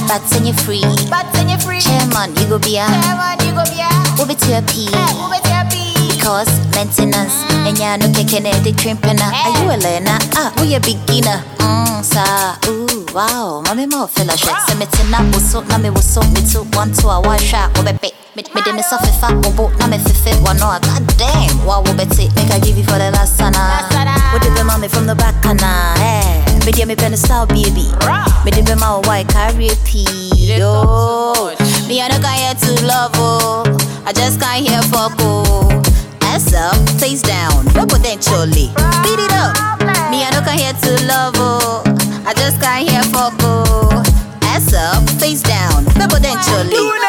but send you free. Chairman, you go be a. We'll be to a P. Cause maintenance, and ya no kicking it, the crimping. Are you a learner? We a beginner. Sir, ooh, wow, mommy more fellowship. Semitin up was so, me was so, me too, 1 2 1 shot, or be. Me de me suffer fat, or boat, na me fit, one no, god damn, wow, we bet it, make I give you for the last sana. What did the mommy from the back, kana, eh? Me de me pen style, baby. Me de me my white carry a pee, yo. Me I don't got here to love, oh. I just can't hear fuck, oh. Ass up, face down, no potentially. Beat it up. Me I don't got here to love, oh. I just can't hear fuck, oh. Ass up, face down, no potentially.